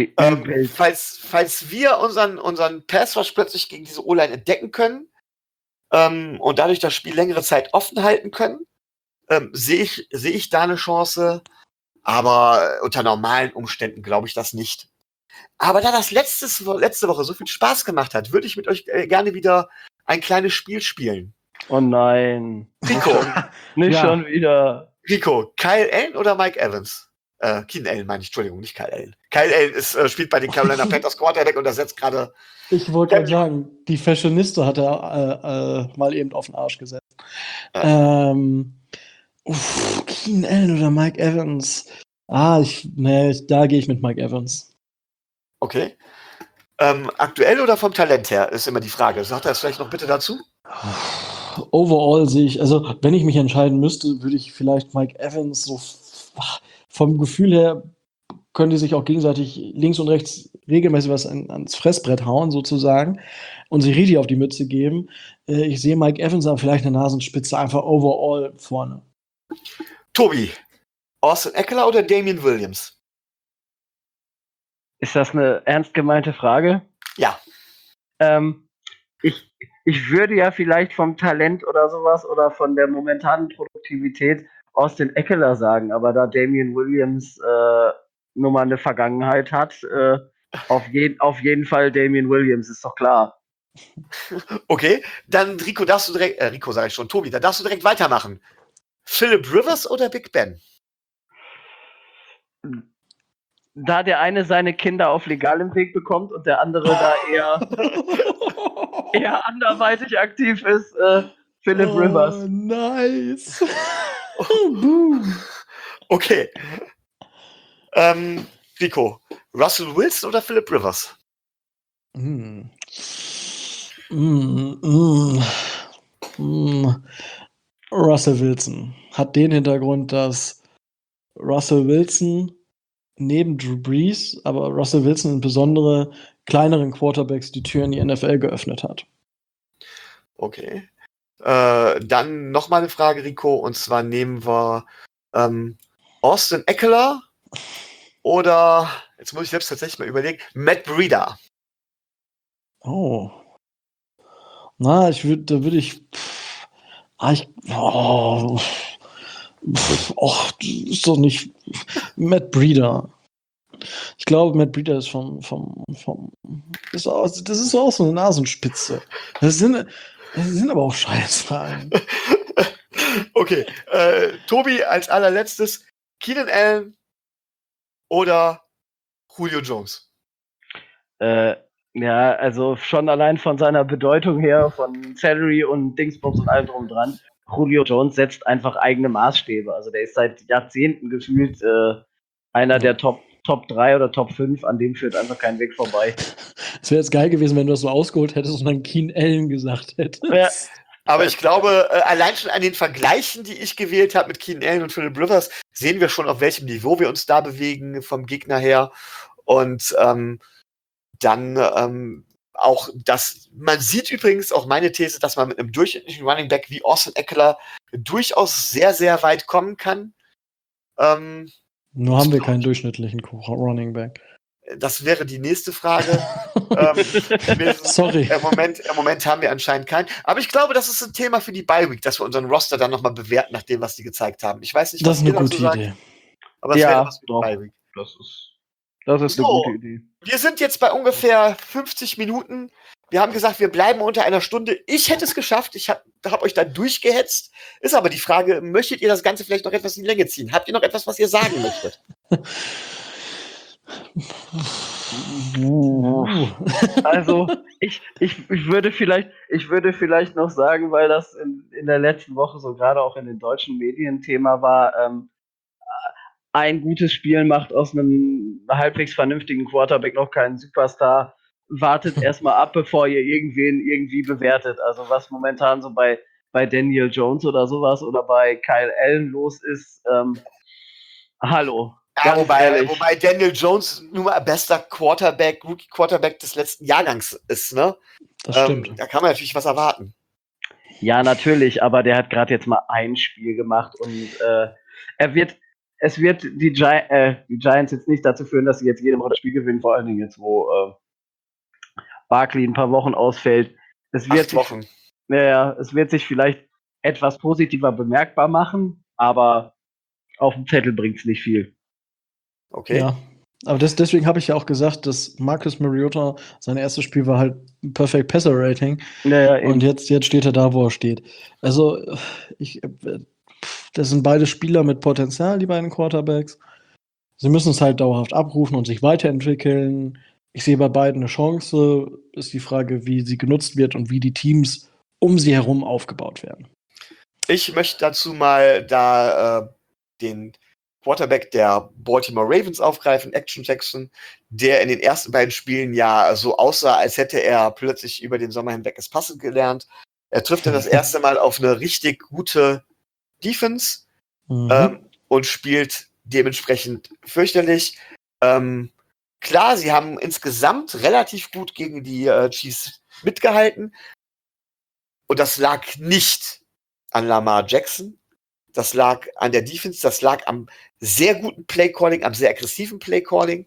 falls wir unseren Pass-Rush plötzlich gegen diese O-Line entdecken können und dadurch das Spiel längere Zeit offen halten können, sehe ich da eine Chance. Aber unter normalen Umständen glaube ich das nicht. Aber da das letzte Woche so viel Spaß gemacht hat, würde ich mit euch gerne wieder ein kleines Spiel spielen. Oh nein. Rico. Nicht schon wieder. Rico, Kyle Allen oder Mike Evans? Keenan Allen meine ich, Entschuldigung, nicht Kyle Allen. Kyle Allen spielt bei den Carolina Panthers Quarterback und ersetzt gerade. Ich wollte gerade sagen, die Fashionista hat er mal eben auf den Arsch gesetzt. Keenan Allen oder Mike Evans? Da gehe ich mit Mike Evans. Okay. Aktuell oder vom Talent her, ist immer die Frage. Sagt er es vielleicht noch bitte dazu? Overall sehe ich, also wenn ich mich entscheiden müsste, würde ich vielleicht Mike Evans so vom Gefühl her können die sich auch gegenseitig links und rechts regelmäßig was ans Fressbrett hauen, sozusagen, und sich richtig auf die Mütze geben. Ich sehe Mike Evans aber vielleicht eine Nasenspitze einfach overall vorne. Tobi, Austin Eckler oder Damien Williams? Ist das eine ernst gemeinte Frage? Ja. Ich würde ja vielleicht vom Talent oder sowas oder von der momentanen Produktivität Austin Eckler sagen, aber da Damien Williams nur mal eine Vergangenheit hat, auf jeden Fall Damien Williams, ist doch klar. Okay, dann Rico, darfst du direkt, Rico sage ich schon, Tobi, da darfst du direkt weitermachen. Philip Rivers oder Big Ben? Da der eine seine Kinder auf legalem Weg bekommt und der andere da eher anderweitig aktiv ist, Philip Rivers. Nice. Okay. Rico, Russell Wilson oder Philip Rivers? Russell Wilson hat den Hintergrund, dass Russell Wilson neben Drew Brees, aber Russell Wilson insbesondere kleineren Quarterbacks die Tür in die NFL geöffnet hat. Okay. Dann nochmal eine Frage, Rico, und zwar nehmen wir Austin Eckler oder, jetzt muss ich selbst tatsächlich mal überlegen, Matt Breida. Oh. Na, ist doch nicht Matt Breida. Ich glaube, Matt Breida ist das ist auch so eine Nasenspitze. Das sind aber auch Scheißfragen. Okay, Tobi, als allerletztes, Keenan Allen oder Julio Jones? Ja, also schon allein von seiner Bedeutung her, von Salary und Dingsbums und allem drum dran, Julio Jones setzt einfach eigene Maßstäbe. Also der ist seit Jahrzehnten gefühlt einer der Top 3 oder Top 5, an dem führt einfach kein Weg vorbei. Es wäre jetzt geil gewesen, wenn du das so ausgeholt hättest und dann Keenan Allen gesagt hättest. Ja. Aber ich glaube, allein schon an den Vergleichen, die ich gewählt habe mit Keenan Allen und Philip Rivers, sehen wir schon, auf welchem Niveau wir uns da bewegen vom Gegner her. Und dann auch das, man sieht übrigens auch meine These, dass man mit einem durchschnittlichen Running Back wie Austin Eckler durchaus sehr, sehr weit kommen kann. Nur haben wir keinen durchschnittlichen Running Back. Das wäre die nächste Frage. Sorry. Im Moment haben wir anscheinend keinen. Aber ich glaube, das ist ein Thema für die Bye-Week, dass wir unseren Roster dann nochmal bewerten, nach dem, was die gezeigt haben. Ich weiß nicht, Das ist eine gute sagt, Idee. aber das wäre was für die doch. Bye-Week. Das ist eine gute Idee. Wir sind jetzt bei ungefähr 50 Minuten. Wir haben gesagt, wir bleiben unter einer Stunde. Ich hätte es geschafft. Ich hab euch da durchgehetzt. Ist aber die Frage, möchtet ihr das Ganze vielleicht noch etwas in die Länge ziehen? Habt ihr noch etwas, was ihr sagen möchtet? Also, ich würde vielleicht noch sagen, weil das in der letzten Woche so gerade auch in den deutschen Medien Thema war, ein gutes Spiel macht aus einem halbwegs vernünftigen Quarterback noch keinen Superstar. Wartet erstmal ab, bevor ihr irgendwen irgendwie bewertet. Also was momentan so bei Daniel Jones oder sowas oder bei Kyle Allen los ist, hallo. Ja, wobei Daniel Jones nun mal bester Rookie Quarterback des letzten Jahrgangs ist, ne? Das stimmt. Da kann man natürlich was erwarten. Ja, natürlich, aber der hat gerade jetzt mal ein Spiel gemacht und es wird die Giants jetzt nicht dazu führen, dass sie jetzt jede Woche das Spiel gewinnen, vor allen Dingen jetzt, wo Barkley ein paar Wochen ausfällt. Es wird sich vielleicht etwas positiver bemerkbar machen, aber auf dem Zettel bringt es nicht viel. Okay. Ja, aber deswegen habe ich ja auch gesagt, dass Marcus Mariota, sein erstes Spiel war halt ein Perfect Passer Rating. Ja, und jetzt steht er da, wo er steht. Also, das sind beide Spieler mit Potenzial, die beiden Quarterbacks. Sie müssen es halt dauerhaft abrufen und sich weiterentwickeln. Ich sehe bei beiden eine Chance. Ist die Frage, wie sie genutzt wird und wie die Teams um sie herum aufgebaut werden. Ich möchte dazu mal den Quarterback der Baltimore Ravens aufgreifen, Action Jackson, der in den ersten beiden Spielen ja so aussah, als hätte er plötzlich über den Sommer hinweg das Passen gelernt. Er trifft dann das erste Mal auf eine richtig gute Defense und spielt dementsprechend fürchterlich. Klar, sie haben insgesamt relativ gut gegen die Chiefs mitgehalten. Und das lag nicht an Lamar Jackson. Das lag an der Defense. Das lag am sehr guten Playcalling, am sehr aggressiven Playcalling.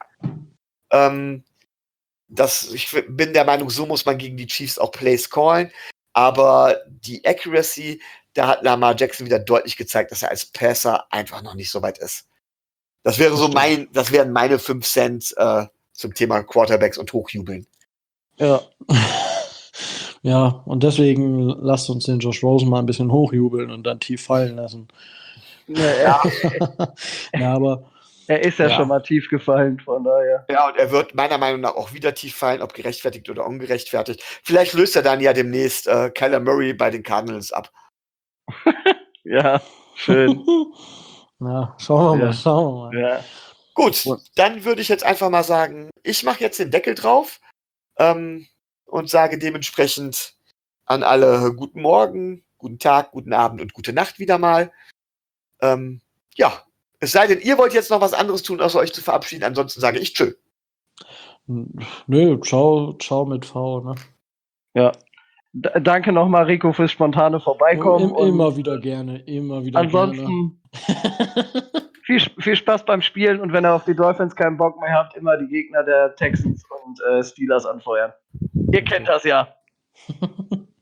Ich bin der Meinung, so muss man gegen die Chiefs auch Plays callen. Aber die Accuracy, da hat Lamar Jackson wieder deutlich gezeigt, dass er als Passer einfach noch nicht so weit ist. Das wären meine 5 Cent zum Thema Quarterbacks und Hochjubeln. Ja. Ja, und deswegen lasst uns den Josh Rosen mal ein bisschen hochjubeln und dann tief fallen lassen. Ja, ja, aber er ist ja schon mal tief gefallen, von daher. Ja, und er wird meiner Meinung nach auch wieder tief fallen, ob gerechtfertigt oder ungerechtfertigt. Vielleicht löst er dann ja demnächst Kyler Murray bei den Cardinals ab. Ja, schön. Ja, schauen wir mal. Ja. Gut, dann würde ich jetzt einfach mal sagen, ich mache jetzt den Deckel drauf und sage dementsprechend an alle guten Morgen, guten Tag, guten Abend und gute Nacht wieder mal. Ja, es sei denn, ihr wollt jetzt noch was anderes tun, außer euch zu verabschieden. Ansonsten sage ich tschö. Nö, ciao mit V, ne? Ja. Danke nochmal, Rico, fürs spontane Vorbeikommen. Immer wieder gerne. Ansonsten viel Spaß beim Spielen und wenn ihr auf die Dolphins keinen Bock mehr habt, immer die Gegner der Texans und Steelers anfeuern. Ihr kennt das ja.